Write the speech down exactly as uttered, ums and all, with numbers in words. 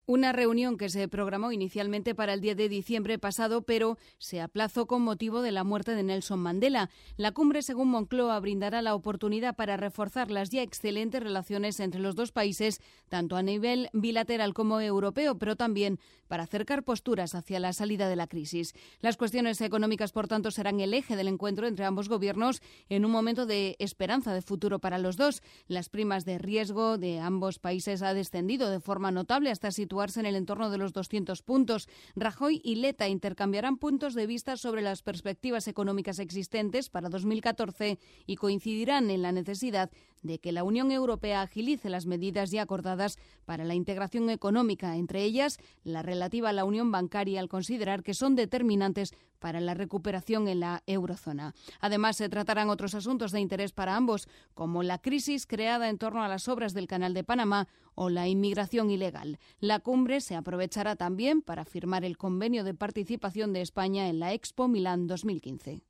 Una reunión que se programó inicialmente para el diez de diciembre pasado, pero se aplazó con motivo de la muerte de Nelson Mandela. La cumbre, según Moncloa, brindará la oportunidad para reforzar las ya excelentes relaciones entre los dos países, tanto a nivel bilateral como europeo, pero también para acercar posturas hacia la salida de la crisis. Las cuestiones económicas, por tanto, serán el eje del encuentro entre ambos gobiernos en un momento de esperanza de futuro para los dos. Las primas de riesgo de ambos países ha descendido de forma notable hasta situarse en el entorno de los doscientos puntos. Rajoy y Letta intercambiarán puntos de vista sobre las perspectivas económicas existentes para dos mil catorce y coincidirán en la necesidad de que la Unión Europea agilice las medidas ya acordadas para la integración económica, entre ellas la relativa a la unión bancaria, al considerar que son determinantes para la recuperación en la eurozona. Además, se tratarán otros asuntos de interés para ambos, como la crisis creada en torno a las obras del Canal de Panamá o la inmigración ilegal. La cumbre se aprovechará también para firmar el convenio de participación de España en la Expo Milán dos mil quince.